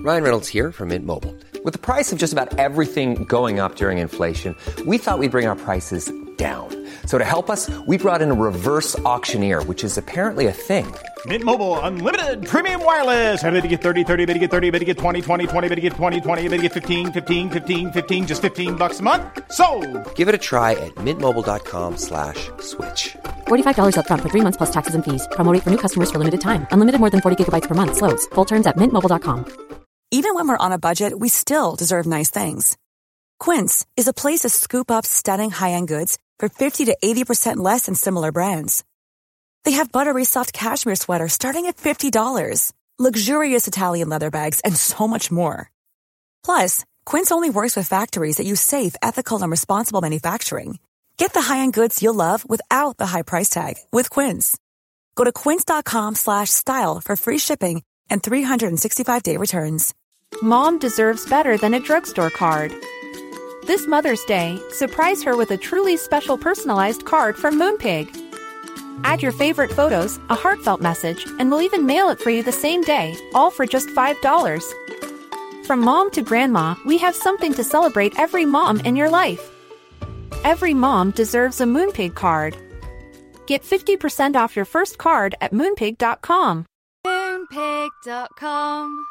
Ryan Reynolds here from Mint Mobile. With the price of just about everything going up during inflation, we thought we'd bring our prices down. So to help us, we brought in a reverse auctioneer, which is apparently a thing. Mint Mobile Unlimited Premium Wireless. How to get 30, 30, bit to get 30, bit to get 20, 20, 20, bit to get 20, 20, bit to get 15, 15, 15, 15, just $15 a month? Sold! Give it a try at mintmobile.com/switch. $45 up front for 3 months plus taxes and fees. Promo rate for new customers for limited time. Unlimited more than 40 gigabytes per month. Slows full terms at mintmobile.com. Even when we're on a budget, we still deserve nice things. Quince is a place to scoop up stunning high-end goods for 50 to 80% less than similar brands. They have buttery soft cashmere sweaters starting at $50, luxurious Italian leather bags, and so much more. Plus, Quince only works with factories that use safe, ethical, and responsible manufacturing. Get the high-end goods you'll love without the high price tag with Quince. Go to quince.com/style for free shipping and 365-day returns. Mom deserves better than a drugstore card. This Mother's Day, surprise her with a truly special personalized card from Moonpig. Add your favorite photos, a heartfelt message, and we'll even mail it for you the same day, all for just $5. From mom to grandma, we have something to celebrate every mom in your life. Every mom deserves a Moonpig card. Get 50% off your first card at Moonpig.com. Moonpig.com.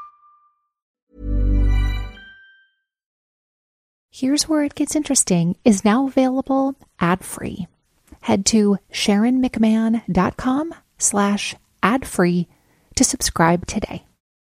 Here's Where It Gets Interesting is now available ad-free. Head to SharonMcMahon.com/ad-free to subscribe today.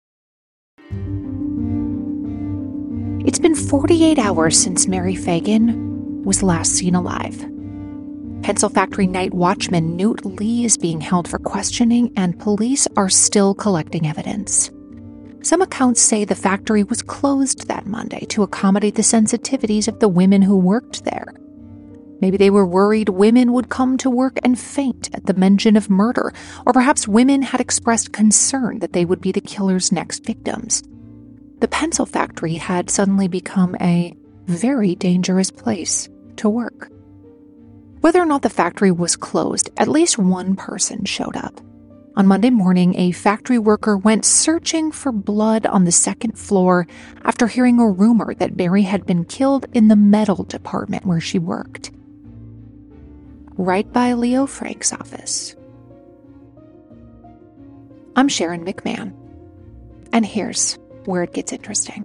It's been 48 hours since Mary Fagan was last seen alive. Pencil Factory night watchman Newt Lee is being held for questioning, and police are still collecting evidence. Some accounts say the factory was closed that Monday to accommodate the sensitivities of the women who worked there. Maybe they were worried women would come to work and faint at the mention of murder, or perhaps women had expressed concern that they would be the killer's next victims. The pencil factory had suddenly become a very dangerous place to work. Whether or not the factory was closed, at least one person showed up. On Monday morning, a factory worker went searching for blood on the second floor after hearing a rumor that Mary had been killed in the metal department where she worked, right by Leo Frank's office. I'm Sharon McMahon, and here's where it gets interesting.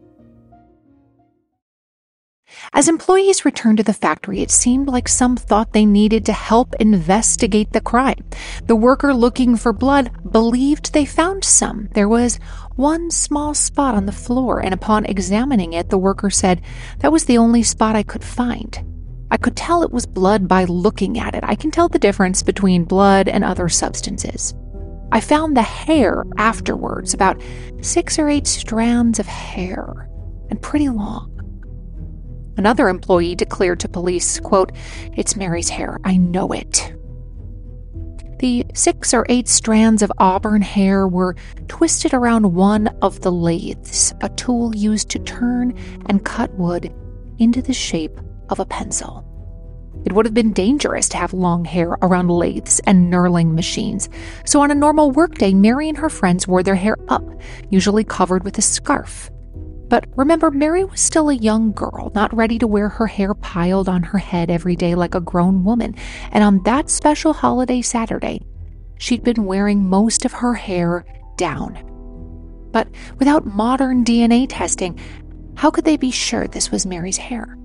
As employees returned to the factory, it seemed like some thought they needed to help investigate the crime. The worker looking for blood believed they found some. There was one small spot on the floor, and upon examining it, the worker said, "That was the only spot I could find. I could tell it was blood by looking at it. I can tell the difference between blood and other substances. I found the hair afterwards, about 6 or 8 strands of hair, and pretty long." Another employee declared to police, quote, "It's Mary's hair. I know it." The 6 or 8 strands of auburn hair were twisted around one of the lathes, a tool used to turn and cut wood into the shape of a pencil. It would have been dangerous to have long hair around lathes and knurling machines, so on a normal workday, Mary and her friends wore their hair up, usually covered with a scarf. But remember, Mary was still a young girl, not ready to wear her hair piled on her head every day like a grown woman, and on that special holiday Saturday, she'd been wearing most of her hair down. But without modern DNA testing, how could they be sure this was Mary's hair?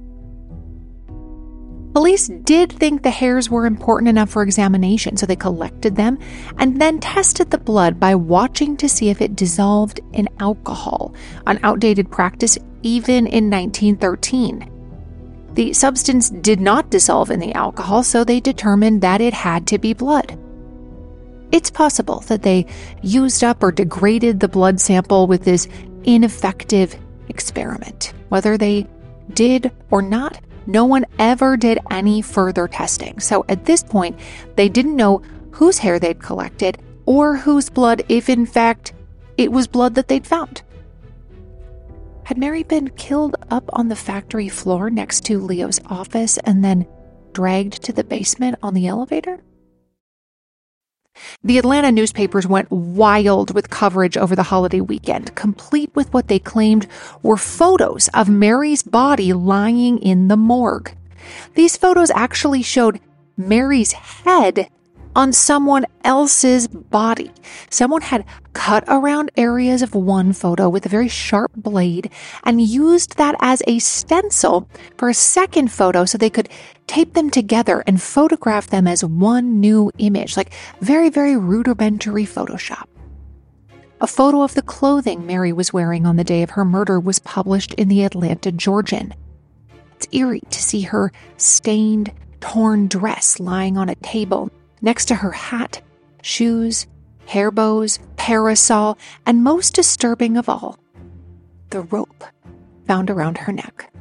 Police did think the hairs were important enough for examination, so they collected them and then tested the blood by watching to see if it dissolved in alcohol, an outdated practice even in 1913. The substance did not dissolve in the alcohol, so they determined that it had to be blood. It's possible that they used up or degraded the blood sample with this ineffective experiment. Whether they did or not, no one ever did any further testing. So at this point, they didn't know whose hair they'd collected or whose blood, if in fact it was blood that they'd found. Had Mary been killed up on the factory floor next to Leo's office and then dragged to the basement on the elevator? The Atlanta newspapers went wild with coverage over the holiday weekend, complete with what they claimed were photos of Mary's body lying in the morgue. These photos actually showed Mary's head on someone else's body. Someone had cut around areas of one photo with a very sharp blade and used that as a stencil for a second photo so they could tape them together and photograph them as one new image, like very, very rudimentary Photoshop. A photo of the clothing Mary was wearing on the day of her murder was published in the Atlanta Georgian. It's eerie to see her stained, torn dress lying on a table next to her hat, shoes, hair bows, parasol, and most disturbing of all, the rope found around her neck.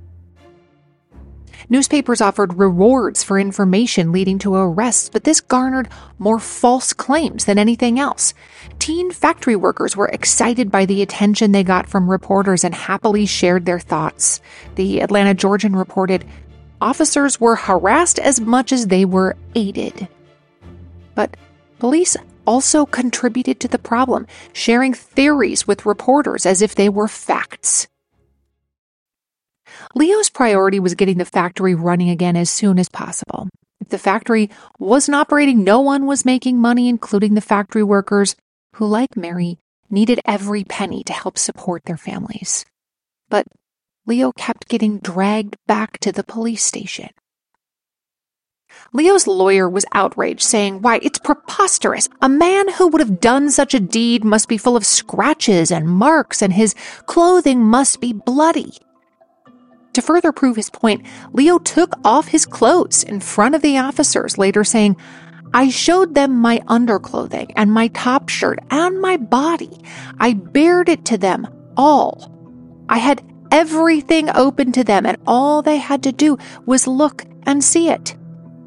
Newspapers offered rewards for information leading to arrests, but this garnered more false claims than anything else. Teen factory workers were excited by the attention they got from reporters and happily shared their thoughts. The Atlanta Georgian reported, officers were harassed as much as they were aided. But police also contributed to the problem, sharing theories with reporters as if they were facts. Leo's priority was getting the factory running again as soon as possible. If the factory wasn't operating, no one was making money, including the factory workers, who, like Mary, needed every penny to help support their families. But Leo kept getting dragged back to the police station. Leo's lawyer was outraged, saying, "Why, it's preposterous. A man who would have done such a deed must be full of scratches and marks, and his clothing must be bloody." To further prove his point, Leo took off his clothes in front of the officers, later saying, "I showed them my underclothing and my top shirt and my body. I bared it to them all. I had everything open to them, and all they had to do was look and see it."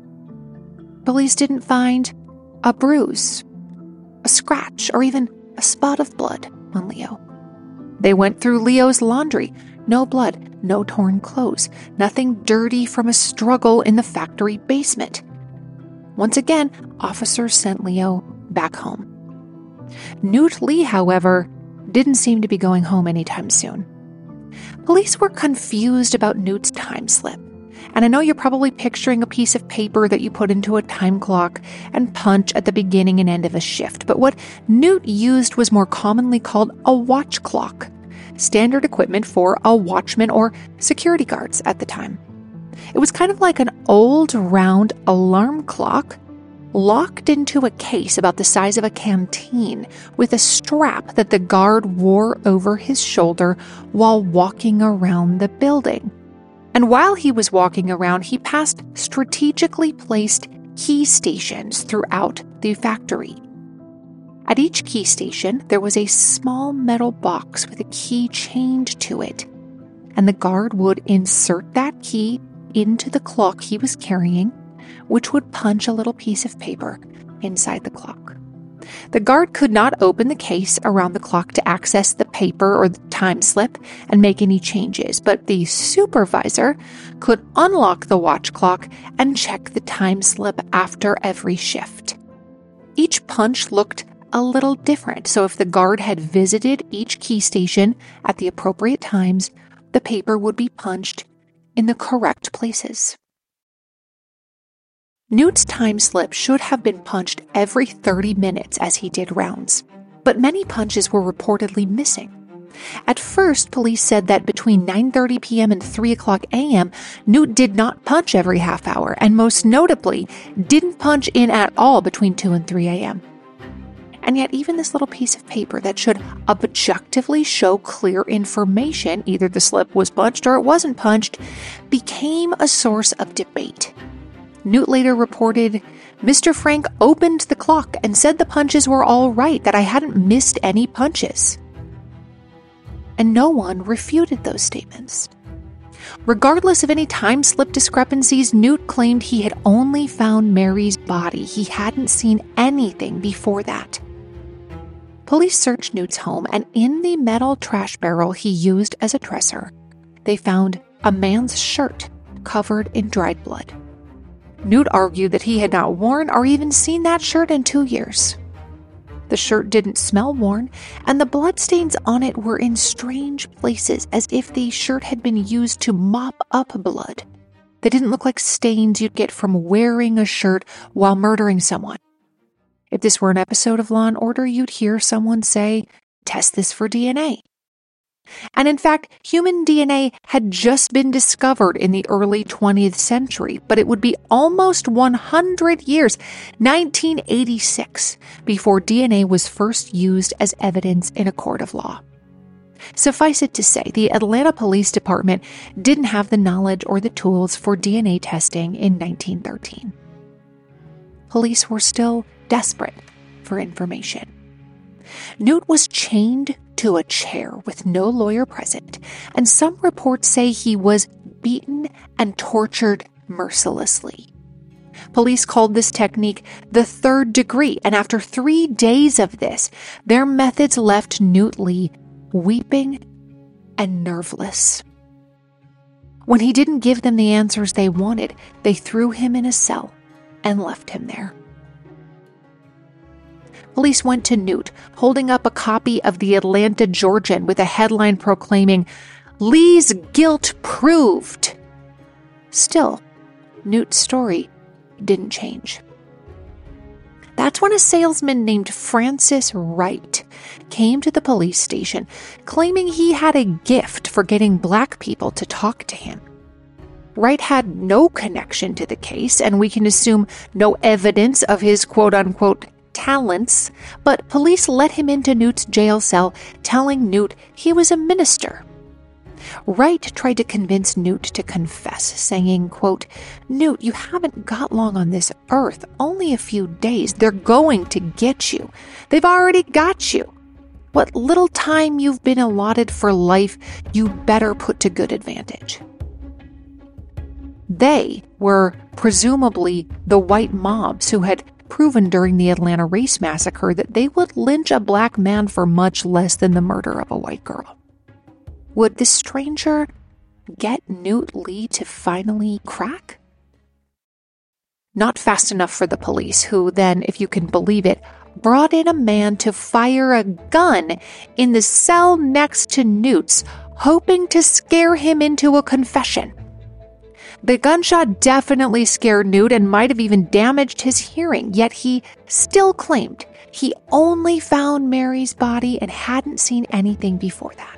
Police didn't find a bruise, a scratch, or even a spot of blood on Leo. They went through Leo's laundry. No blood, no torn clothes, nothing dirty from a struggle in the factory basement. Once again, officers sent Leo back home. Newt Lee, however, didn't seem to be going home anytime soon. Police were confused about Newt's time slip. And I know you're probably picturing a piece of paper that you put into a time clock and punch at the beginning and end of a shift. But what Newt used was more commonly called a watch clock, standard equipment for a watchman or security guards at the time. It was kind of like an old round alarm clock locked into a case about the size of a canteen with a strap that the guard wore over his shoulder while walking around the building. And while he was walking around, he passed strategically placed key stations throughout the factory. At each key station, there was a small metal box with a key chained to it, and the guard would insert that key into the clock he was carrying, which would punch a little piece of paper inside the clock. The guard could not open the case around the clock to access the paper or the time slip and make any changes, but the supervisor could unlock the watch clock and check the time slip after every shift. Each punch looked a little different, so if the guard had visited each key station at the appropriate times, the paper would be punched in the correct places. Newt's time slip should have been punched every 30 minutes as he did rounds, but many punches were reportedly missing. At first, police said that between 9:30 p.m. and 3 o'clock a.m., Newt did not punch every half hour, and most notably, didn't punch in at all between 2 and 3 a.m. And yet even this little piece of paper that should objectively show clear information, either the slip was punched or it wasn't punched, became a source of debate. Newt later reported, "Mr. Frank opened the clock and said the punches were all right, that I hadn't missed any punches." And no one refuted those statements. Regardless of any time slip discrepancies, Newt claimed he had only found Mary's body. He hadn't seen anything before that. Police searched Newt's home, and in the metal trash barrel he used as a dresser, they found a man's shirt covered in dried blood. Newt argued that he had not worn or even seen that shirt in 2 years. The shirt didn't smell worn, and the bloodstains on it were in strange places, as if the shirt had been used to mop up blood. They didn't look like stains you'd get from wearing a shirt while murdering someone. If this were an episode of Law & Order, you'd hear someone say, "Test this for DNA." And in fact, human DNA had just been discovered in the early 20th century, but it would be almost 100 years, 1986, before DNA was first used as evidence in a court of law. Suffice it to say, the Atlanta Police Department didn't have the knowledge or the tools for DNA testing in 1913. Police were still desperate for information. Newt was chained to a chair with no lawyer present, and some reports say he was beaten and tortured mercilessly. Police called this technique the third degree, and after 3 days of this, their methods left Newt Lee weeping and nerveless. When he didn't give them the answers they wanted, they threw him in a cell and left him there. Police went to Newt, holding up a copy of the Atlanta Georgian with a headline proclaiming, "Lee's guilt proved." Still, Newt's story didn't change. That's when a salesman named Francis Wright came to the police station, claiming he had a gift for getting black people to talk to him. Wright had no connection to the case, and we can assume no evidence of his quote-unquote talents, but police let him into Newt's jail cell, telling Newt he was a minister. Wright tried to convince Newt to confess, saying, quote, "Newt, you haven't got long on this earth, only a few days. They're going to get you. They've already got you. What little time you've been allotted for life, you better put to good advantage." They were presumably the white mobs who had proven during the Atlanta race massacre that they would lynch a black man for much less than the murder of a white girl. Would this stranger get Newt Lee to finally crack? Not fast enough for the police, who then, if you can believe it, brought in a man to fire a gun in the cell next to Newt's, hoping to scare him into a confession. The gunshot definitely scared Newt and might have even damaged his hearing, yet he still claimed he only found Mary's body and hadn't seen anything before that.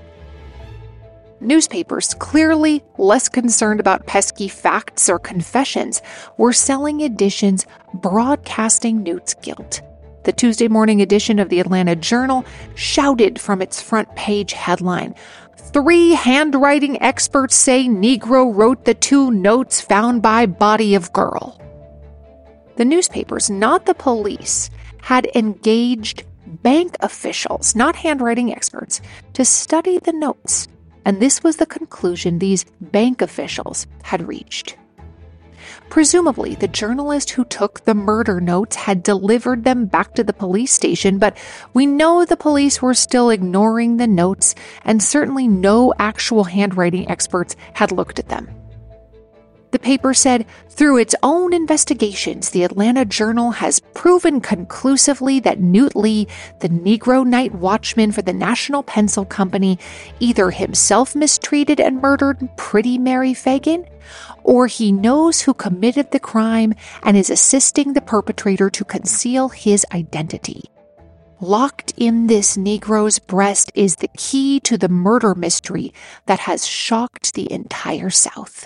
Newspapers, clearly less concerned about pesky facts or confessions, were selling editions broadcasting Newt's guilt. The Tuesday morning edition of the Atlanta Journal shouted from its front page headline, "3 handwriting experts say Negro wrote the 2 notes found by body of girl." The newspapers, not the police, had engaged bank officials, not handwriting experts, to study the notes, and this was the conclusion these bank officials had reached. Presumably, the journalist who took the murder notes had delivered them back to the police station, but we know the police were still ignoring the notes, and certainly no actual handwriting experts had looked at them. The paper said, "Through its own investigations, the Atlanta Journal has proven conclusively that Newt Lee, the Negro night watchman for the National Pencil Company, either himself mistreated and murdered pretty Mary Fagan, or he knows who committed the crime and is assisting the perpetrator to conceal his identity. Locked in this Negro's breast is the key to the murder mystery that has shocked the entire South."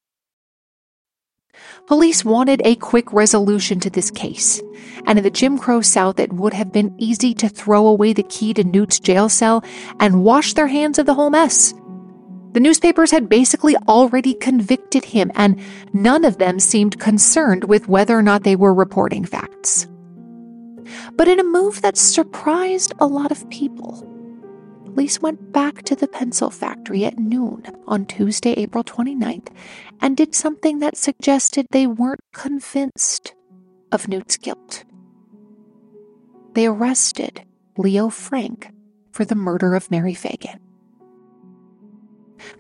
Police wanted a quick resolution to this case, and in the Jim Crow South, it would have been easy to throw away the key to Newt's jail cell and wash their hands of the whole mess. The newspapers had basically already convicted him, and none of them seemed concerned with whether or not they were reporting facts. But in a move that surprised a lot of people, police went back to the pencil factory at noon on Tuesday, April 29th, and did something that suggested they weren't convinced of Newt's guilt. They arrested Leo Frank for the murder of Mary Fagan.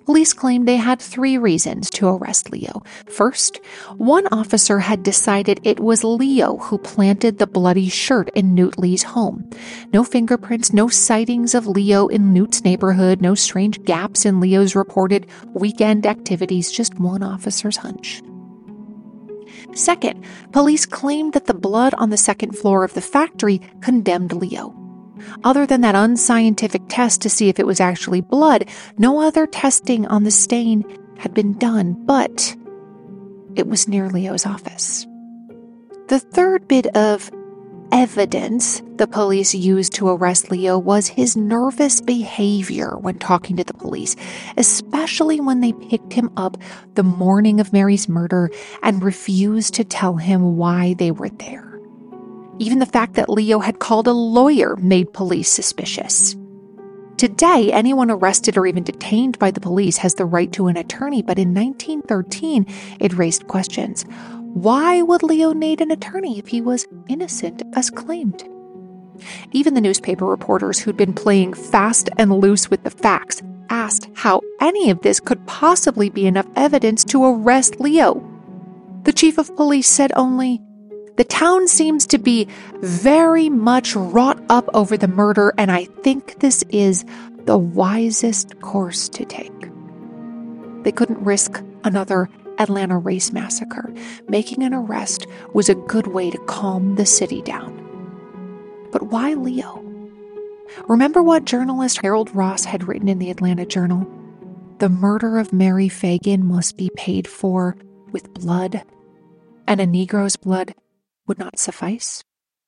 Police claimed they had 3 reasons to arrest Leo. First, one officer had decided it was Leo who planted the bloody shirt in Newt Lee's home. No fingerprints, no sightings of Leo in Newt's neighborhood, no strange gaps in Leo's reported weekend activities, just one officer's hunch. Second, police claimed that the blood on the second floor of the factory condemned Leo. Other than that unscientific test to see if it was actually blood, no other testing on the stain had been done, but it was near Leo's office. The third bit of evidence the police used to arrest Leo was his nervous behavior when talking to the police, especially when they picked him up the morning of Mary's murder and refused to tell him why they were there. Even the fact that Leo had called a lawyer made police suspicious. Today, anyone arrested or even detained by the police has the right to an attorney, but in 1913, it raised questions. Why would Leo need an attorney if he was innocent as claimed? Even the newspaper reporters who'd been playing fast and loose with the facts asked how any of this could possibly be enough evidence to arrest Leo. The chief of police said only, "The town seems to be very much wrought up over the murder, and I think this is the wisest course to take." They couldn't risk another Atlanta race massacre. Making an arrest was a good way to calm the city down. But why Leo? Remember what journalist Harold Ross had written in the Atlanta Journal? The murder of Mary Fagan must be paid for with blood, and a Negro's blood would not suffice.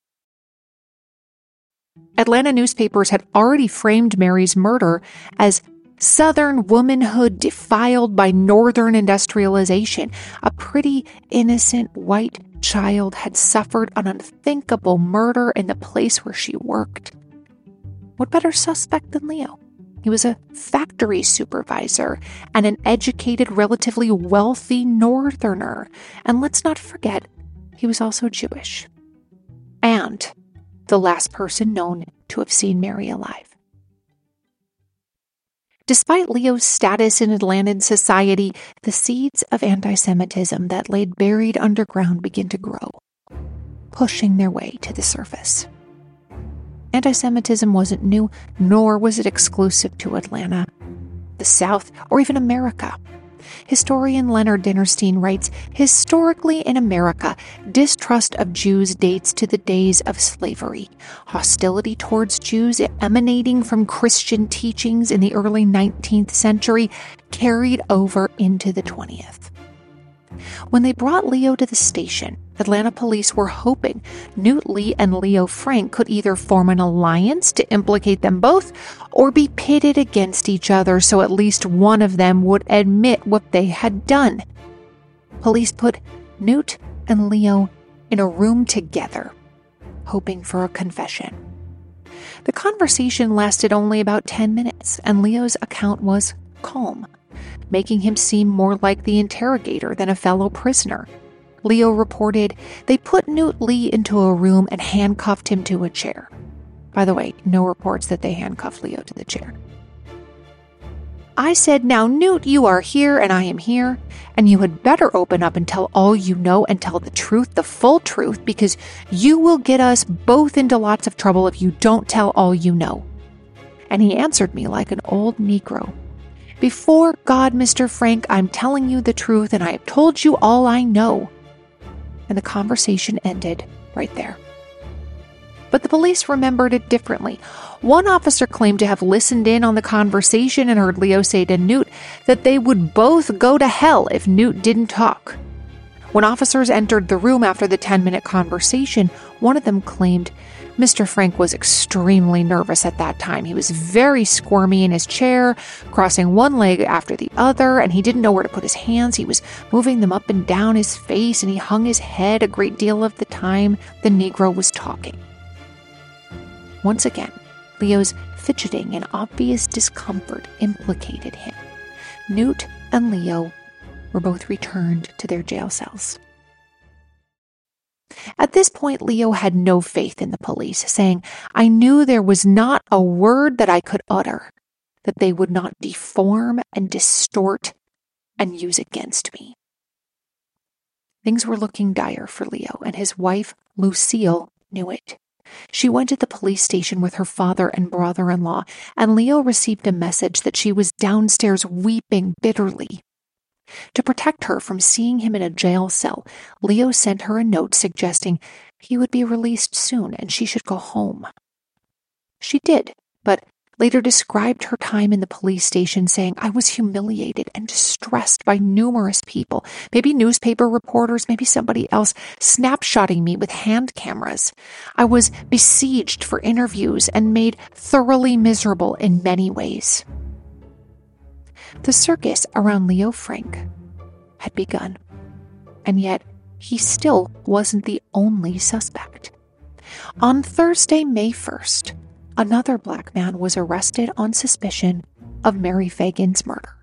Atlanta newspapers had already framed Mary's murder as Southern womanhood defiled by Northern industrialization. A pretty innocent white child had suffered an unthinkable murder in the place where she worked. What better suspect than Leo? He was a factory supervisor and an educated, relatively wealthy Northerner. And let's not forget, he was also Jewish. And the last person known to have seen Mary alive. Despite Leo's status in Atlantan society, the seeds of anti-Semitism that laid buried underground began to grow, pushing their way to the surface. Anti-Semitism wasn't new, nor was it exclusive to Atlanta, the South, or even America. Historian Leonard Dinnerstein writes, historically in America, distrust of Jews dates to the days of slavery. Hostility towards Jews emanating from Christian teachings in the early 19th century carried over into the 20th. When they brought Leo to the station, Atlanta police were hoping Newt Lee and Leo Frank could either form an alliance to implicate them both or be pitted against each other so at least one of them would admit what they had done. Police put Newt and Leo in a room together, hoping for a confession. The conversation lasted only about 10 minutes, and Leo's account was calm, making him seem more like the interrogator than a fellow prisoner. Leo reported they put Newt Lee into a room and handcuffed him to a chair. By the way, no reports that they handcuffed Leo to the chair. I said, "Now, Newt, you are here and I am here, and you had better open up and tell all you know and tell the truth, the full truth, because you will get us both into lots of trouble if you don't tell all you know." And he answered me like an old Negro. "Before God, Mr. Frank, I'm telling you the truth, and I have told you all I know." And the conversation ended right there. But the police remembered it differently. One officer claimed to have listened in on the conversation and heard Leo say to Newt that they would both go to hell if Newt didn't talk. When officers entered the room after the 10-minute conversation, one of them claimed Mr. Frank was extremely nervous at that time. He was very squirmy in his chair, crossing one leg after the other, and he didn't know where to put his hands. He was moving them up and down his face, and he hung his head a great deal of the time the Negro was talking. Once again, Leo's fidgeting and obvious discomfort implicated him. Newt and Leo were both returned to their jail cells. At this point, Leo had no faith in the police, saying, "I knew there was not a word that I could utter. that they would not deform and distort and use against me. Things were looking dire for Leo, and his wife, Lucille, knew it. She went to the police station with her father and brother-in-law, and Leo received a message that she was downstairs weeping bitterly. To protect her from seeing him in a jail cell, Leo sent her a note suggesting he would be released soon and she should go home. She did, but later described her time in the police station saying, "I was humiliated and distressed by numerous people, maybe newspaper reporters, maybe somebody else, snapshotting me with hand cameras. I was besieged for interviews and made thoroughly miserable in many ways." The circus around Leo Frank had begun, and yet he still wasn't the only suspect. On Thursday, May 1st, another black man was arrested on suspicion of Mary Fagan's murder.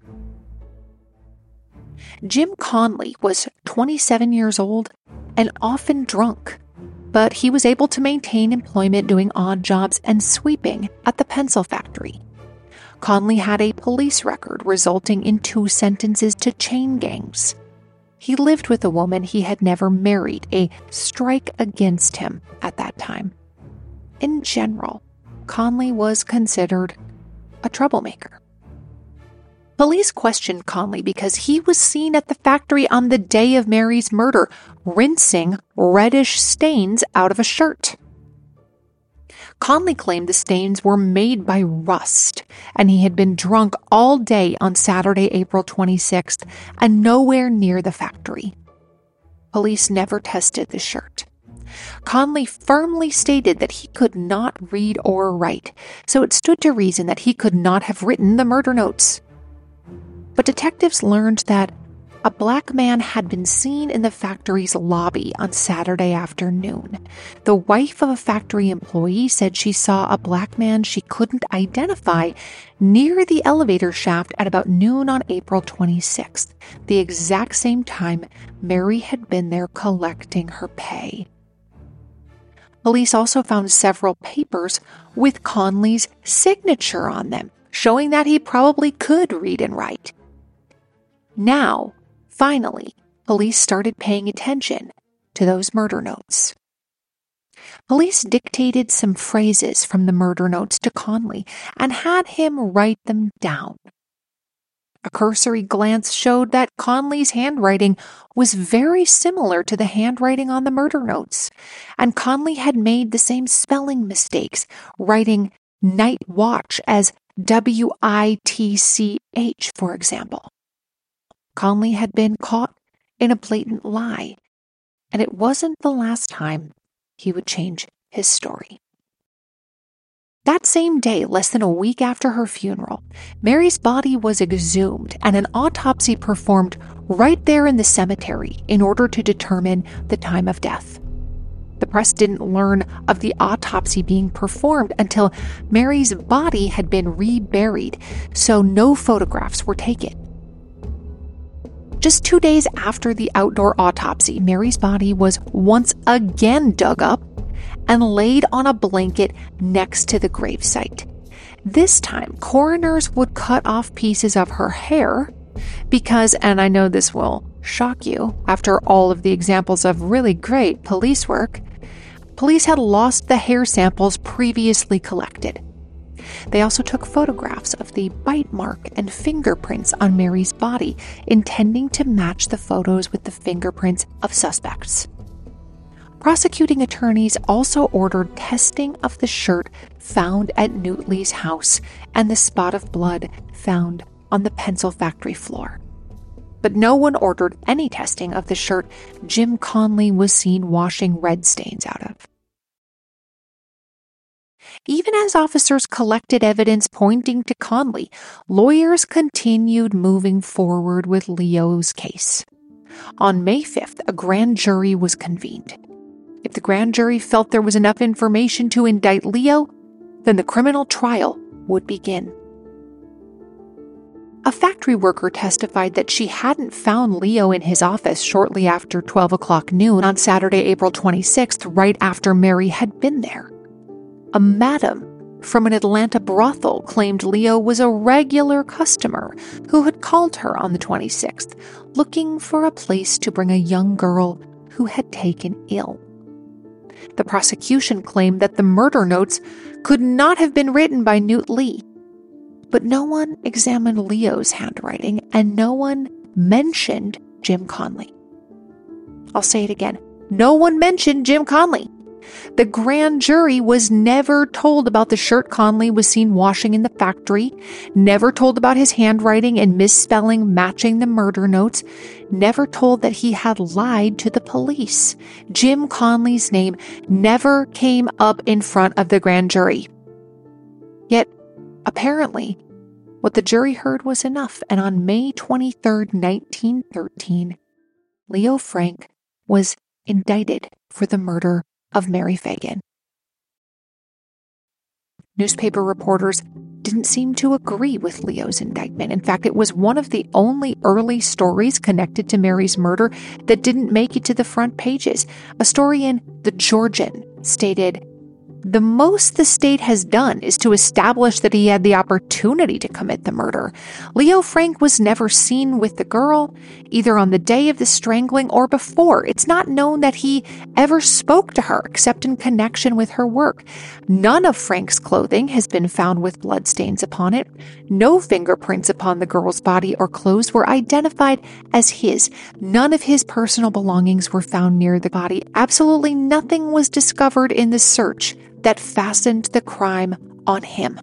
Jim Conley was 27 years old and often drunk, but he was able to maintain employment doing odd jobs and sweeping at the pencil factory. Conley had a police record resulting in 2 sentences to chain gangs. He lived with a woman he had never married, a strike against him at that time. In general, Conley was considered a troublemaker. Police questioned Conley because he was seen at the factory on the day of Mary's murder, rinsing reddish stains out of a shirt. Conley claimed the stains were made by rust, and he had been drunk all day on Saturday, April 26th, and nowhere near the factory. Police never tested the shirt. Conley firmly stated that he could not read or write, so it stood to reason that he could not have written the murder notes. But detectives learned that a black man had been seen in the factory's lobby on Saturday afternoon. The wife of a factory employee said she saw a black man she couldn't identify near the elevator shaft at about noon on April 26th, the exact same time Mary had been there collecting her pay. Police also found several papers with Conley's signature on them, showing that he probably could read and write. Now, finally, police started paying attention to those murder notes. Police dictated some phrases from the murder notes to Conley and had him write them down. A cursory glance showed that Conley's handwriting was very similar to the handwriting on the murder notes, and Conley had made the same spelling mistakes, writing night watch as WITCH, for example. Conley had been caught in a blatant lie, and it wasn't the last time he would change his story. That same day, less than a week after her funeral, Mary's body was exhumed and an autopsy performed right there in the cemetery in order to determine the time of death. The press didn't learn of the autopsy being performed until Mary's body had been reburied, so no photographs were taken. Just 2 days after the outdoor autopsy, Mary's body was once again dug up and laid on a blanket next to the gravesite. This time, coroners would cut off pieces of her hair because, and I know this will shock you after all of the examples of really great police work, police had lost the hair samples previously collected. They also took photographs of the bite mark and fingerprints on Mary's body, intending to match the photos with the fingerprints of suspects. Prosecuting attorneys also ordered testing of the shirt found at Newtley's house and the spot of blood found on the pencil factory floor. But no one ordered any testing of the shirt Jim Conley was seen washing red stains out of. Even as officers collected evidence pointing to Conley, lawyers continued moving forward with Leo's case. On May 5th, a grand jury was convened. If the grand jury felt there was enough information to indict Leo, then the criminal trial would begin. A factory worker testified that she hadn't found Leo in his office shortly after 12 o'clock noon on Saturday, April 26th, right after Mary had been there. A madam from an Atlanta brothel claimed Leo was a regular customer who had called her on the 26th, looking for a place to bring a young girl who had taken ill. The prosecution claimed that the murder notes could not have been written by Newt Lee, but no one examined Leo's handwriting and no one mentioned Jim Conley. I'll say it again. No one mentioned Jim Conley. The grand jury was never told about the shirt Conley was seen washing in the factory, never told about his handwriting and misspelling matching the murder notes, never told that he had lied to the police. Jim Conley's name never came up in front of the grand jury. Yet, apparently, what the jury heard was enough, and on May 23, 1913, Leo Frank was indicted for the murder of Mary Fagan. Newspaper reporters didn't seem to agree with Leo's indictment. In fact, it was one of the only early stories connected to Mary's murder that didn't make it to the front pages. A story in The Georgian stated, "The most the state has done is to establish that he had the opportunity to commit the murder. Leo Frank was never seen with the girl, either on the day of the strangling or before. It's not known that he ever spoke to her except in connection with her work. None of Frank's clothing has been found with bloodstains upon it. No fingerprints upon the girl's body or clothes were identified as his. None of his personal belongings were found near the body. Absolutely nothing was discovered in the search that fastened the crime on him."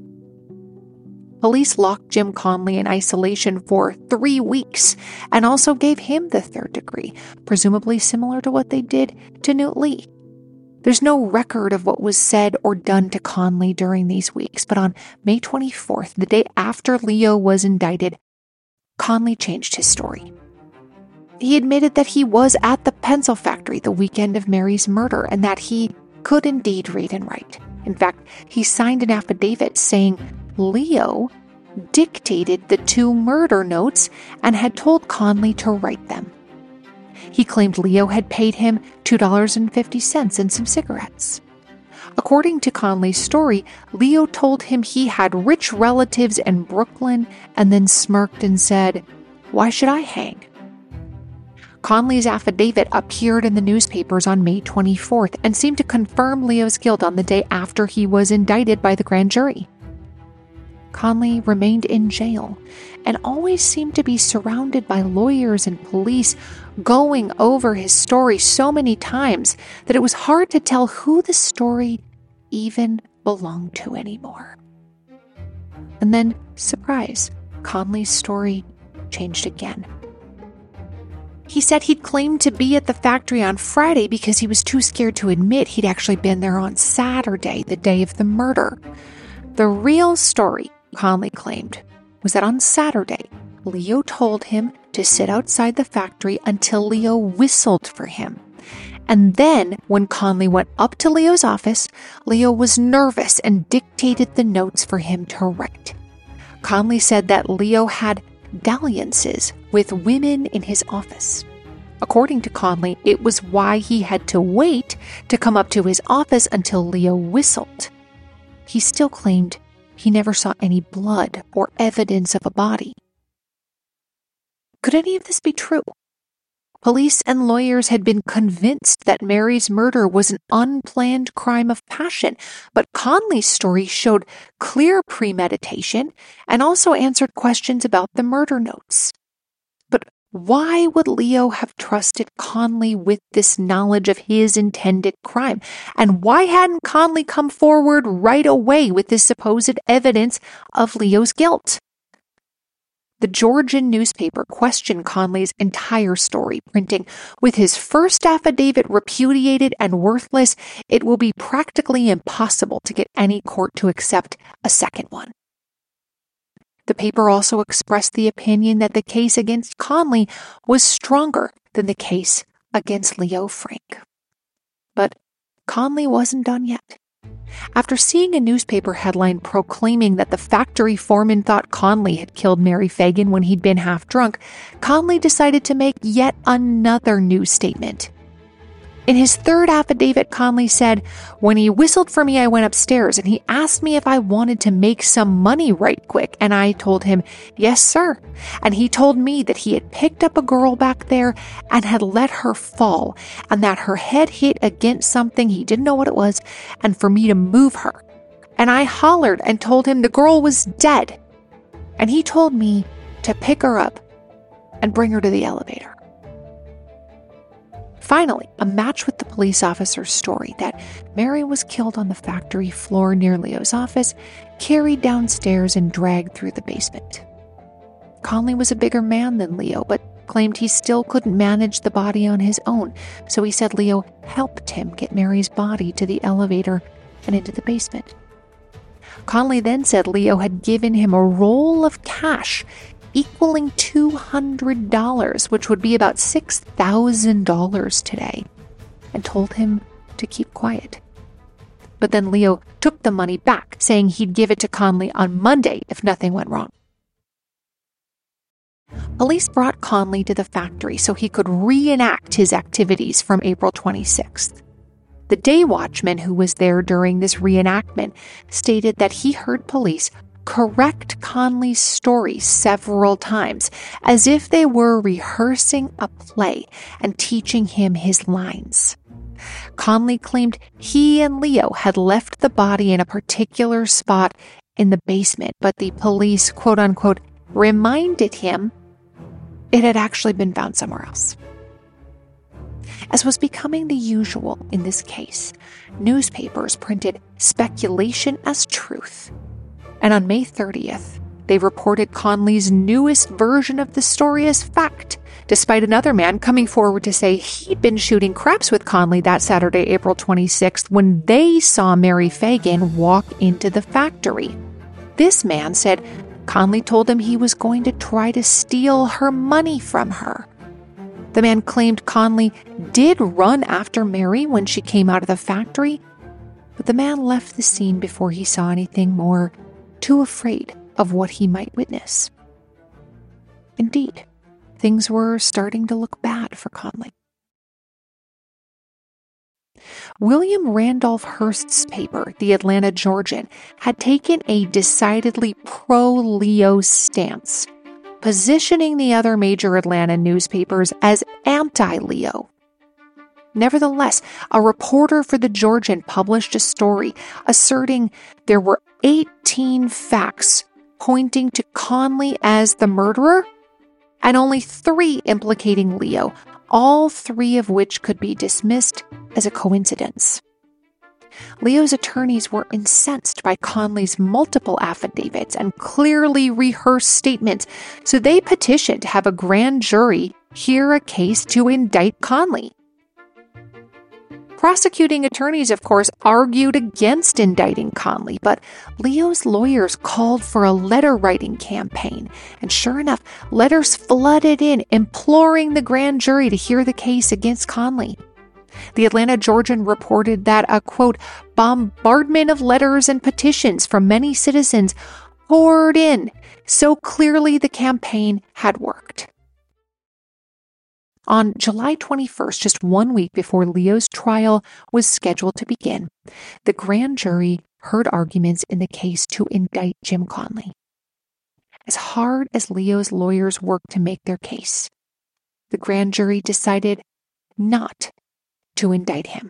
Police locked Jim Conley in isolation for 3 weeks and also gave him the third degree, presumably similar to what they did to Newt Lee. There's no record of what was said or done to Conley during these weeks, but on May 24th, the day after Leo was indicted, Conley changed his story. He admitted that he was at the pencil factory the weekend of Mary's murder and that he could indeed read and write. In fact, he signed an affidavit saying Leo dictated the 2 murder notes and had told Conley to write them. He claimed Leo had paid him $2.50 and some cigarettes. According to Conley's story, Leo told him he had rich relatives in Brooklyn and then smirked and said, "Why should I hang?" Conley's affidavit appeared in the newspapers on May 24th and seemed to confirm Leo's guilt on the day after he was indicted by the grand jury. Conley remained in jail and always seemed to be surrounded by lawyers and police going over his story so many times that it was hard to tell who the story even belonged to anymore. And then, surprise, Conley's story changed again. He said he'd claimed to be at the factory on Friday because he was too scared to admit he'd actually been there on Saturday, the day of the murder. The real story, Conley claimed, was that on Saturday, Leo told him to sit outside the factory until Leo whistled for him. And then, when Conley went up to Leo's office, Leo was nervous and dictated the notes for him to write. Conley said that Leo had dalliances with women in his office. According to Conley, it was why he had to wait to come up to his office until Leo whistled. He still claimed he never saw any blood or evidence of a body. Could any of this be true? Police and lawyers had been convinced that Mary's murder was an unplanned crime of passion, but Conley's story showed clear premeditation and also answered questions about the murder notes. But why would Leo have trusted Conley with this knowledge of his intended crime? And why hadn't Conley come forward right away with this supposed evidence of Leo's guilt? The Georgian newspaper questioned Conley's entire story, printing, "With his first affidavit repudiated and worthless, it will be practically impossible to get any court to accept a second one." The paper also expressed the opinion that the case against Conley was stronger than the case against Leo Frank. But Conley wasn't done yet. After seeing a newspaper headline proclaiming that the factory foreman thought Conley had killed Mary Fagan when he'd been half drunk, Conley decided to make yet another news statement. In his third affidavit, Conley said, "When he whistled for me, I went upstairs and he asked me if I wanted to make some money right quick. And I told him, yes, sir. And he told me that he had picked up a girl back there and had let her fall and that her head hit against something. He didn't know what it was, and for me to move her. And I hollered and told him the girl was dead. And he told me to pick her up and bring her to the elevator." Finally, a match with the police officer's story that Mary was killed on the factory floor near Leo's office, carried downstairs and dragged through the basement. Conley was a bigger man than Leo, but claimed he still couldn't manage the body on his own, so he said Leo helped him get Mary's body to the elevator and into the basement. Conley then said Leo had given him a roll of cash equaling $200, which would be about $6,000 today, and told him to keep quiet. But then Leo took the money back, saying he'd give it to Conley on Monday if nothing went wrong. Police brought Conley to the factory so he could reenact his activities from April 26th. The day watchman who was there during this reenactment stated that he heard police correct Conley's story several times, as if they were rehearsing a play and teaching him his lines. Conley claimed he and Leo had left the body in a particular spot in the basement, but the police, quote-unquote, reminded him it had actually been found somewhere else. As was becoming the usual in this case, newspapers printed speculation as truth. And on May 30th, they reported Conley's newest version of the story as fact, despite another man coming forward to say he'd been shooting craps with Conley that Saturday, April 26th, when they saw Mary Fagan walk into the factory. This man said Conley told him he was going to try to steal her money from her. The man claimed Conley did run after Mary when she came out of the factory, but the man left the scene before he saw anything more, too afraid of what he might witness. Indeed, things were starting to look bad for Conley. William Randolph Hearst's paper, the Atlanta Georgian, had taken a decidedly pro-Leo stance, positioning the other major Atlanta newspapers as anti-Leo. Nevertheless, a reporter for the Georgian published a story asserting there were 18 facts pointing to Conley as the murderer and only 3 implicating Leo, all 3 of which could be dismissed as a coincidence. Leo's attorneys were incensed by Conley's multiple affidavits and clearly rehearsed statements, so they petitioned to have a grand jury hear a case to indict Conley. Prosecuting attorneys, of course, argued against indicting Conley, but Leo's lawyers called for a letter-writing campaign, and sure enough, letters flooded in imploring the grand jury to hear the case against Conley. The Atlanta Georgian reported that a, quote, bombardment of letters and petitions from many citizens poured in, so clearly the campaign had worked. On July 21st, just 1 week before Leo's trial was scheduled to begin, the grand jury heard arguments in the case to indict Jim Conley. As hard as Leo's lawyers worked to make their case, the grand jury decided not to indict him.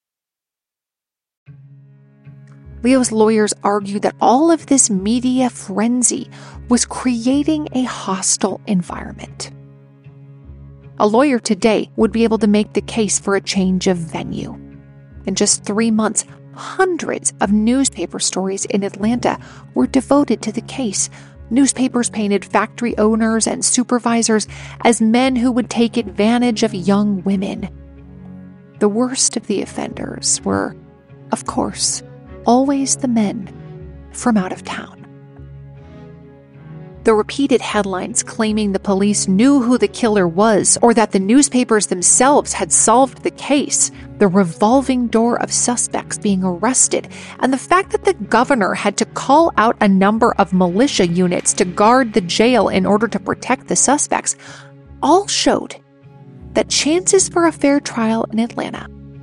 Leo's lawyers argued that all of this media frenzy was creating a hostile environment. A lawyer today would be able to make the case for a change of venue. In just 3 months, hundreds of newspaper stories in Atlanta were devoted to the case. Newspapers painted factory owners and supervisors as men who would take advantage of young women. The worst of the offenders were, of course, always the men from out of town. The repeated headlines claiming the police knew who the killer was or that the newspapers themselves had solved the case, the revolving door of suspects being arrested, and the fact that the governor had to call out a number of militia units to guard the jail in order to protect the suspects, all showed that chances for a fair trial in Atlanta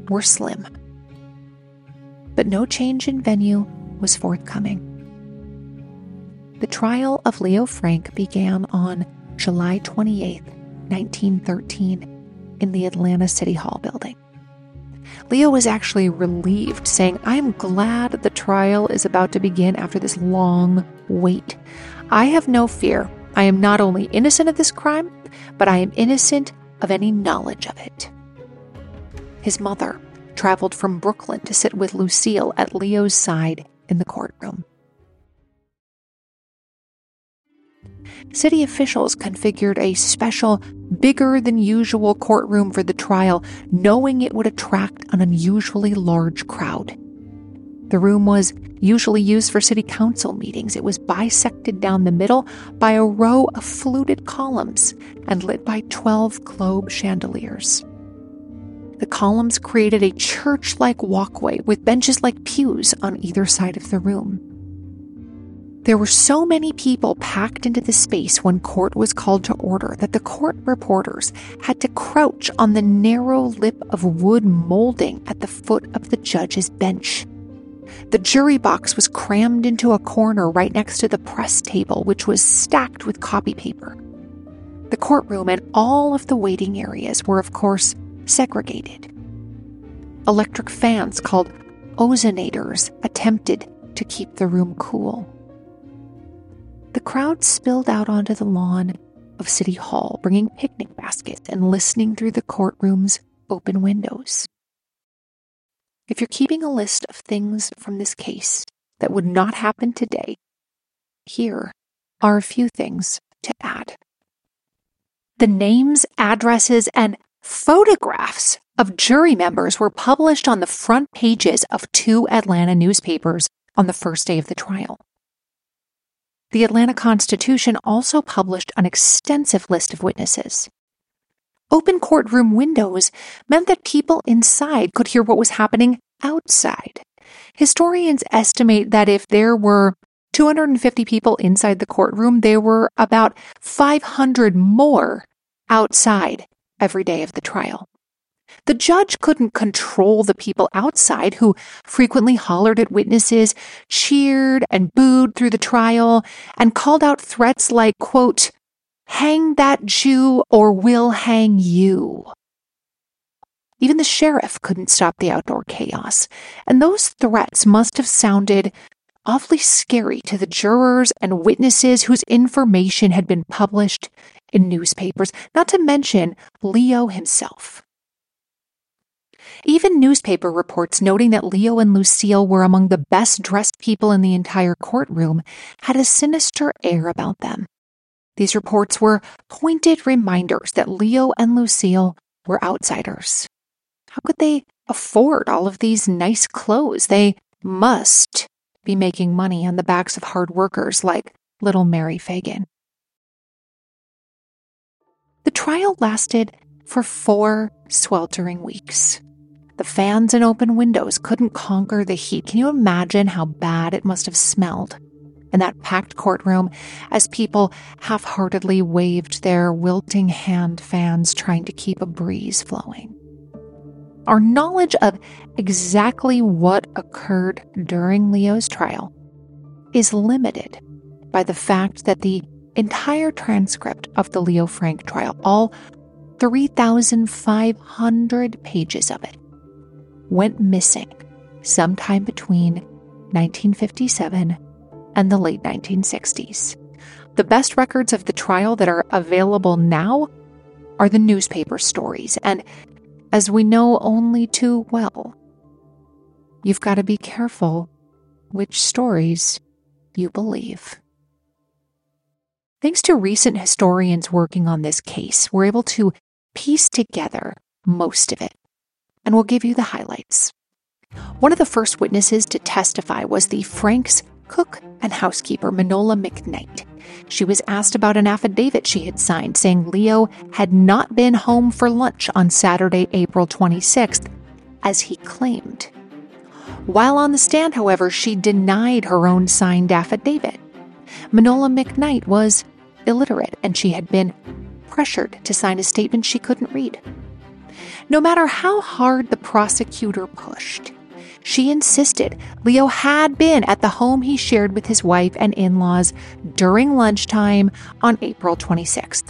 were slim. But no change in venue was forthcoming. The trial of Leo Frank began on July 28, 1913, in the Atlanta City Hall building. Leo was actually relieved, saying, "I am glad the trial is about to begin after this long wait. I have no fear. I am not only innocent of this crime, but I am innocent of any knowledge of it." His mother traveled from Brooklyn to sit with Lucille at Leo's side in the courtroom. City officials configured a special, bigger-than-usual courtroom for the trial, knowing it would attract an unusually large crowd. The room was usually used for city council meetings. It was bisected down the middle by a row of fluted columns and lit by 12 globe chandeliers. The columns created a church-like walkway with benches like pews on either side of the room. There were so many people packed into the space when court was called to order that the court reporters had to crouch on the narrow lip of wood molding at the foot of the judge's bench. The jury box was crammed into a corner right next to the press table, which was stacked with copy paper. The courtroom and all of the waiting areas were, of course, segregated. Electric fans called ozonators attempted to keep the room cool. The crowd spilled out onto the lawn of City Hall, bringing picnic baskets and listening through the courtroom's open windows. If you're keeping a list of things from this case that would not happen today, here are a few things to add. The names, addresses, and photographs of jury members were published on the front pages of 2 Atlanta newspapers on the first day of the trial. The Atlanta Constitution also published an extensive list of witnesses. Open courtroom windows meant that people inside could hear what was happening outside. Historians estimate that if there were 250 people inside the courtroom, there were about 500 more outside every day of the trial. The judge couldn't control the people outside who frequently hollered at witnesses, cheered and booed through the trial, and called out threats like, quote, "Hang that Jew or we'll hang you." Even the sheriff couldn't stop the outdoor chaos, and those threats must have sounded awfully scary to the jurors and witnesses whose information had been published in newspapers, not to mention Leo himself. Even newspaper reports noting that Leo and Lucille were among the best-dressed people in the entire courtroom had a sinister air about them. These reports were pointed reminders that Leo and Lucille were outsiders. How could they afford all of these nice clothes? They must be making money on the backs of hard workers like little Mary Fagan. The trial lasted for 4 sweltering weeks. The fans and open windows couldn't conquer the heat. Can you imagine how bad it must have smelled in that packed courtroom as people half-heartedly waved their wilting hand fans trying to keep a breeze flowing? Our knowledge of exactly what occurred during Leo's trial is limited by the fact that the entire transcript of the Leo Frank trial, all 3,500 pages of it, went missing sometime between 1957 and the late 1960s. The best records of the trial that are available now are the newspaper stories, and as we know only too well, you've got to be careful which stories you believe. Thanks to recent historians working on this case, we're able to piece together most of it, and we'll give you the highlights. One of the first witnesses to testify was the Franks' cook and housekeeper, Manola McKnight. She was asked about an affidavit she had signed saying Leo had not been home for lunch on Saturday, April 26th, as he claimed. While on the stand, however, she denied her own signed affidavit. Manola McKnight was illiterate, and she had been pressured to sign a statement she couldn't read. No matter how hard the prosecutor pushed, she insisted Leo had been at the home he shared with his wife and in-laws during lunchtime on April 26th.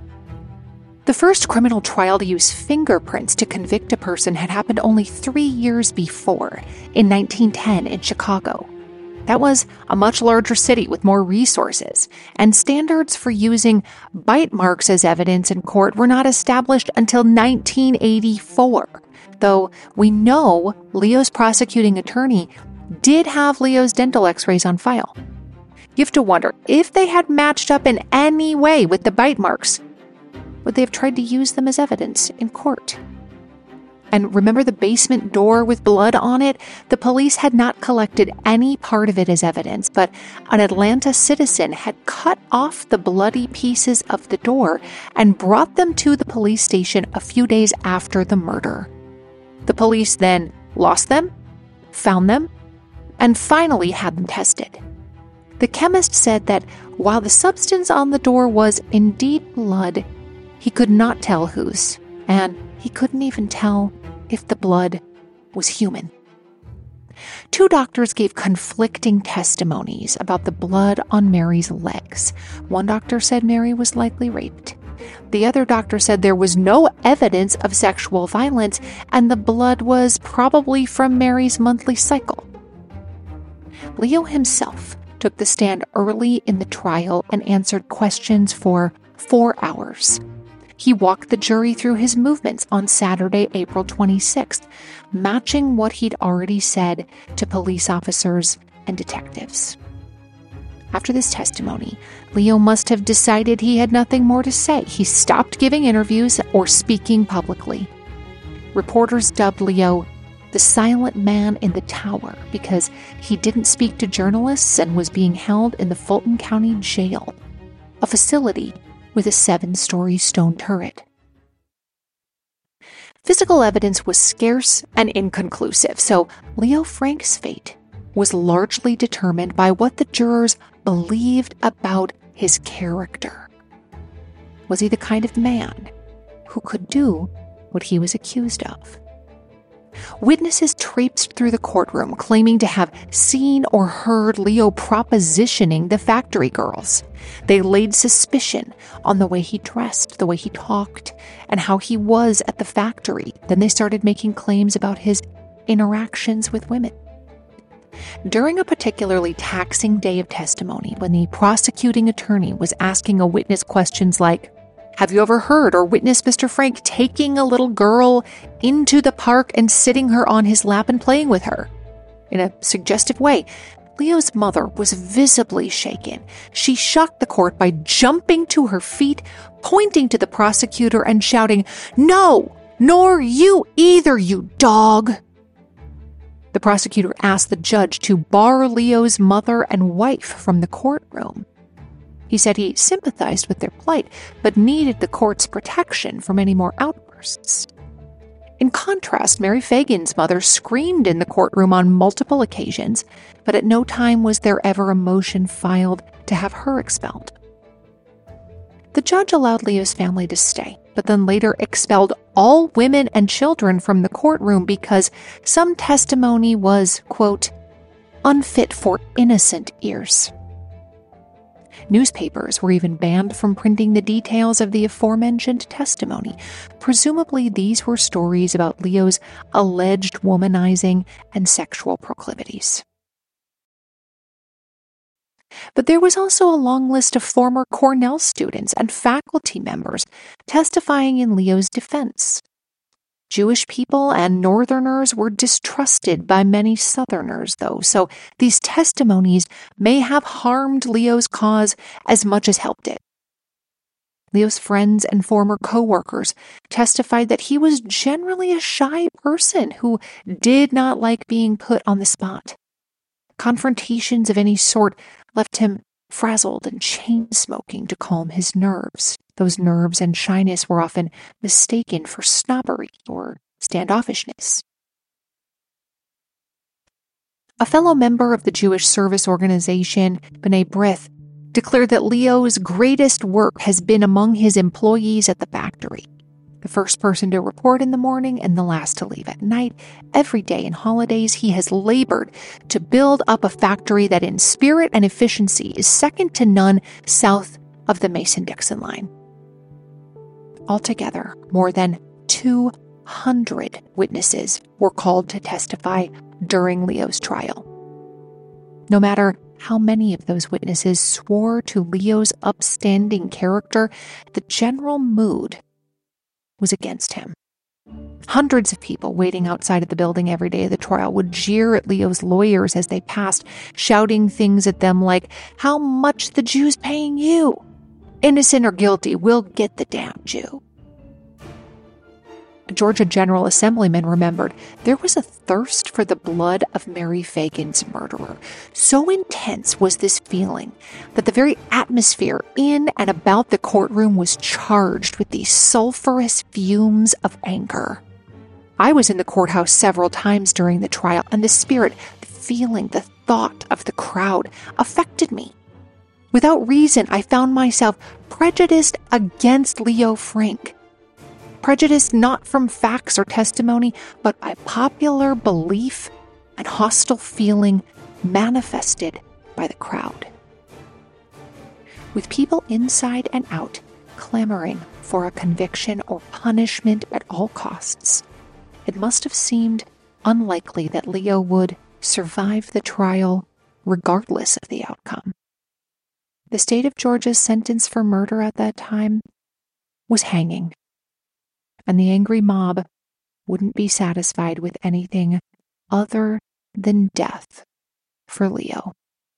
The first criminal trial to use fingerprints to convict a person had happened only 3 years before, in 1910 in Chicago. That was a much larger city with more resources, and standards for using bite marks as evidence in court were not established until 1984. Though we know Leo's prosecuting attorney did have Leo's dental x-rays on file. You have to wonder, if they had matched up in any way with the bite marks, would they have tried to use them as evidence in court? And remember the basement door with blood on it? The police had not collected any part of it as evidence, but an Atlanta citizen had cut off the bloody pieces of the door and brought them to the police station a few days after the murder. The police then lost them, found them, and finally had them tested. The chemist said that while the substance on the door was indeed blood, he could not tell whose, and he couldn't even tell if the blood was human. 2 doctors gave conflicting testimonies about the blood on Mary's legs. One doctor said Mary was likely raped. The other doctor said there was no evidence of sexual violence, and the blood was probably from Mary's monthly cycle. Leo himself took the stand early in the trial and answered questions for 4 hours. He walked the jury through his movements on Saturday, April 26th, matching what he'd already said to police officers and detectives. After this testimony, Leo must have decided he had nothing more to say. He stopped giving interviews or speaking publicly. Reporters dubbed Leo the silent man in the tower because he didn't speak to journalists and was being held in the Fulton County Jail, a facility with a 7-story stone turret. Physical evidence was scarce and inconclusive, so Leo Frank's fate was largely determined by what the jurors believed about his character. Was he the kind of man who could do what he was accused of? Witnesses traipsed through the courtroom claiming to have seen or heard Leo propositioning the factory girls. They laid suspicion on the way he dressed, the way he talked, and how he was at the factory. Then they started making claims about his interactions with women. During a particularly taxing day of testimony, when the prosecuting attorney was asking a witness questions like, "Have you ever heard or witnessed Mr. Frank taking a little girl into the park and sitting her on his lap and playing with her?" in a suggestive way, Leo's mother was visibly shaken. She shocked the court by jumping to her feet, pointing to the prosecutor and shouting, "No, nor you either, you dog!" The prosecutor asked the judge to bar Leo's mother and wife from the courtroom. He said he sympathized with their plight, but needed the court's protection from any more outbursts. In contrast, Mary Fagan's mother screamed in the courtroom on multiple occasions, but at no time was there ever a motion filed to have her expelled. The judge allowed Leo's family to stay, but then later expelled all women and children from the courtroom because some testimony was, quote, unfit for innocent ears. Newspapers were even banned from printing the details of the aforementioned testimony. Presumably, these were stories about Leo's alleged womanizing and sexual proclivities. But there was also a long list of former Cornell students and faculty members testifying in Leo's defense. Jewish people and Northerners were distrusted by many Southerners, though, so these testimonies may have harmed Leo's cause as much as helped it. Leo's friends and former co-workers testified that he was generally a shy person who did not like being put on the spot. Confrontations of any sort left him frazzled and chain-smoking to calm his nerves. Those nerves and shyness were often mistaken for snobbery or standoffishness. A fellow member of the Jewish service organization, B'nai B'rith, declared that Leo's greatest work has been among his employees at the factory. The first person to report in the morning and the last to leave at night. Every day and holidays, he has labored to build up a factory that in spirit and efficiency is second to none south of the Mason-Dixon line. Altogether, more than 200 witnesses were called to testify during Leo's trial. No matter how many of those witnesses swore to Leo's upstanding character, the general mood was against him. Hundreds of people waiting outside of the building every day of the trial would jeer at Leo's lawyers as they passed, shouting things at them like, "How much the Jew's paying you? Innocent or guilty, we'll get the damn Jew." A Georgia General Assemblyman remembered there was a thirst for the blood of Mary Fagan's murderer. So intense was this feeling that the very atmosphere in and about the courtroom was charged with these sulfurous fumes of anger. I was in the courthouse several times during the trial, and the spirit, the feeling, the thought of the crowd affected me. Without reason, I found myself prejudiced against Leo Frank. Prejudiced not from facts or testimony, but by popular belief and hostile feeling manifested by the crowd. With people inside and out clamoring for a conviction or punishment at all costs, it must have seemed unlikely that Leo would survive the trial regardless of the outcome. The state of Georgia's sentence for murder at that time was hanging, and the angry mob wouldn't be satisfied with anything other than death for Leo.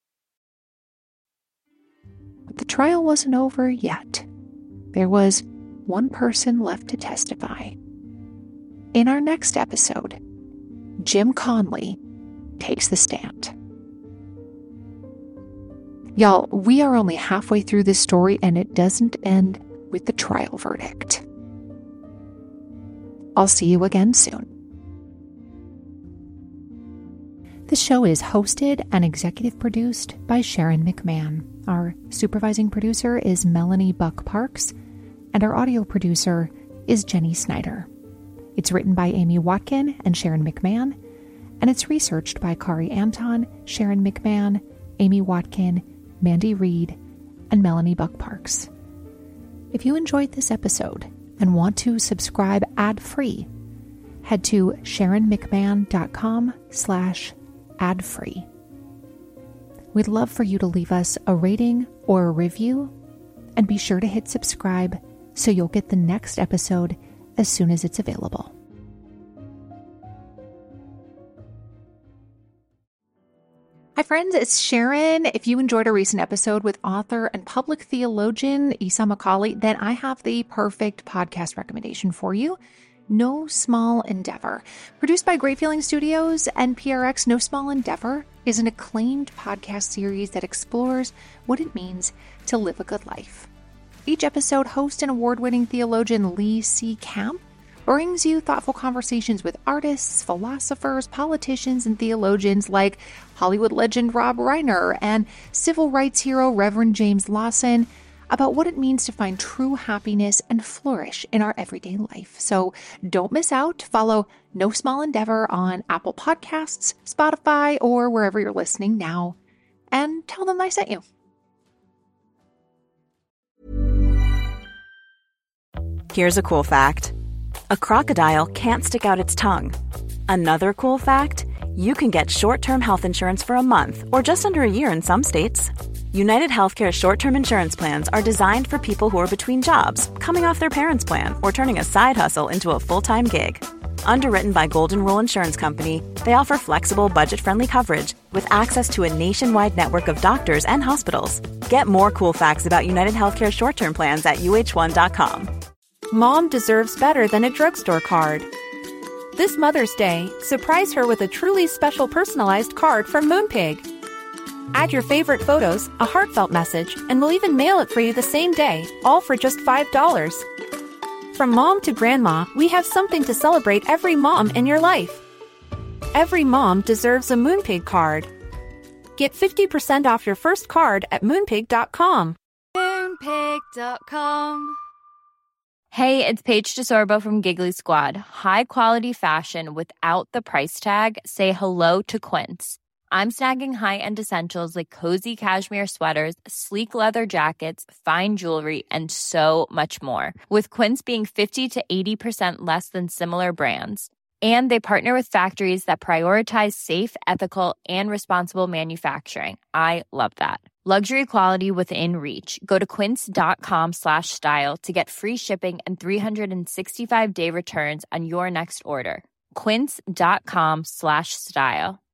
But the trial wasn't over yet. There was one person left to testify. In our next episode, Jim Conley takes the stand. Y'all, we are only halfway through this story, and it doesn't end with the trial verdict. I'll see you again soon. The show is hosted and executive produced by Sharon McMahon. Our supervising producer is Melanie Buck Parks, and our audio producer is Jenny Snyder. It's written by Amy Watkin and Sharon McMahon, and it's researched by Kari Anton, Sharon McMahon, Amy Watkin, Mandy Reed, and Melanie Buck Parks. If you enjoyed this episode and want to subscribe ad-free, head to sharonmcmahon.com/ad-free. We'd love for you to leave us a rating or a review, and be sure to hit subscribe so you'll get the next episode as soon as it's available. Hi friends, it's Sharon. If you enjoyed a recent episode with author and public theologian Isa McCauley, then I have the perfect podcast recommendation for you. No Small Endeavor. Produced by Great Feeling Studios and PRX, No Small Endeavor is an acclaimed podcast series that explores what it means to live a good life. Each episode, host and award-winning theologian Lee C. Camp brings you thoughtful conversations with artists, philosophers, politicians, and theologians like Hollywood legend Rob Reiner and civil rights hero Reverend James Lawson about what it means to find true happiness and flourish in our everyday life. So don't miss out. Follow No Small Endeavor on Apple Podcasts, Spotify, or wherever you're listening now, and tell them I sent you. Here's a cool fact. A crocodile can't stick out its tongue. Another cool fact, you can get short-term health insurance for a month or just under a year in some states. United Healthcare short-term insurance plans are designed for people who are between jobs, coming off their parents' plan, or turning a side hustle into a full-time gig. Underwritten by Golden Rule Insurance Company, they offer flexible, budget-friendly coverage with access to a nationwide network of doctors and hospitals. Get more cool facts about United Healthcare short-term plans at uh1.com. Mom deserves better than a drugstore card. This Mother's Day, surprise her with a truly special personalized card from Moonpig. Add your favorite photos, a heartfelt message, and we'll even mail it for you the same day, all for just $5. From mom to grandma, we have something to celebrate every mom in your life. Every mom deserves a Moonpig card. Get 50% off your first card at Moonpig.com. Moonpig.com. Hey, it's Paige DeSorbo from Giggly Squad. High quality fashion without the price tag. Say hello to Quince. I'm snagging high-end essentials like cozy cashmere sweaters, sleek leather jackets, fine jewelry, and so much more. With Quince being 50 to 80% less than similar brands. And they partner with factories that prioritize safe, ethical, and responsible manufacturing. I love that. Luxury quality within reach. Go to quince.com/style to get free shipping and 365-day returns on your next order. Quince.com/style.